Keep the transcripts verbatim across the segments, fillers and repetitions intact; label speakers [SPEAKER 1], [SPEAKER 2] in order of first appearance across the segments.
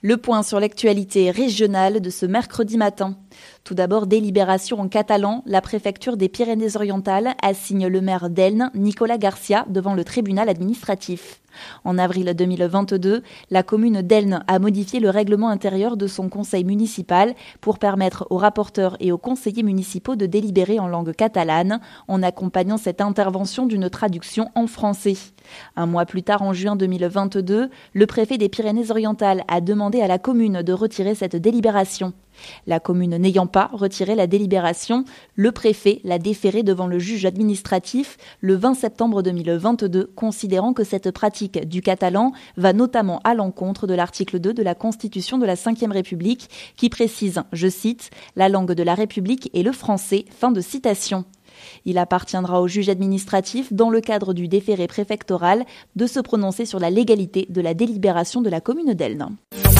[SPEAKER 1] Le point sur l'actualité régionale de ce mercredi matin. Tout d'abord, délibération en catalan. La préfecture des Pyrénées-Orientales assigne le maire d'Elne, Nicolas Garcia, devant le tribunal administratif. En avril deux mille vingt-deux, la commune d'Elne a modifié le règlement intérieur de son conseil municipal pour permettre aux rapporteurs et aux conseillers municipaux de délibérer en langue catalane, en accompagnant cette intervention d'une traduction en français. Un mois plus tard, en juin deux mille vingt-deux, le préfet des Pyrénées-Orientales a demandé à la commune de retirer cette délibération. La commune n'ayant pas retiré la délibération, le préfet l'a déférée devant le juge administratif le vingt septembre deux mille vingt-deux, considérant que cette pratique du catalan va notamment à l'encontre de l'article deux de la Constitution de la cinquième République qui précise, je cite, « La langue de la République est le français », fin de citation. Il appartiendra au juge administratif, dans le cadre du déféré préfectoral, de se prononcer sur la légalité de la délibération de la commune d'Elne.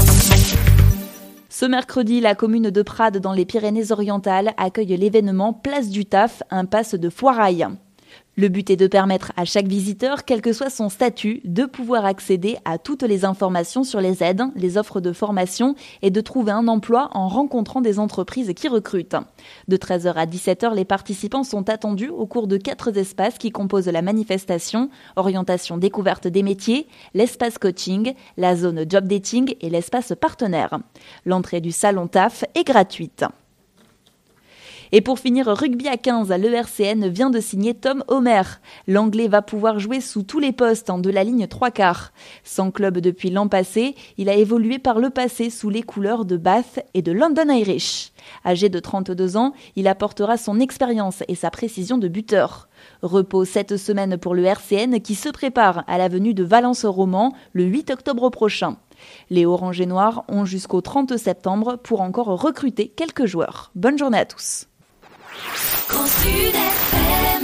[SPEAKER 1] Ce mercredi, la commune de Prades, dans les Pyrénées-Orientales, accueille l'événement Place du Taf, impasse de Foirail. Le but est de permettre à chaque visiteur, quel que soit son statut, de pouvoir accéder à toutes les informations sur les aides, les offres de formation et de trouver un emploi en rencontrant des entreprises qui recrutent. De treize heures à dix-sept heures, les participants sont attendus au cours de quatre espaces qui composent la manifestation, orientation découverte des métiers, l'espace coaching, la zone job dating et l'espace partenaire. L'entrée du salon Taf est gratuite. Et pour finir, rugby à quinze, l'E R C N vient de signer Tom Homer. L'Anglais va pouvoir jouer sous tous les postes de la ligne trois quarts. Sans club depuis l'an passé, il a évolué par le passé sous les couleurs de Bath et de London Irish. Âgé de trente-deux ans, il apportera son expérience et sa précision de buteur. Repos cette semaine pour le R C N qui se prépare à la venue de Valence-Roman le huit octobre prochain. Les Orange et Noirs ont jusqu'au trente septembre pour encore recruter quelques joueurs. Bonne journée à tous.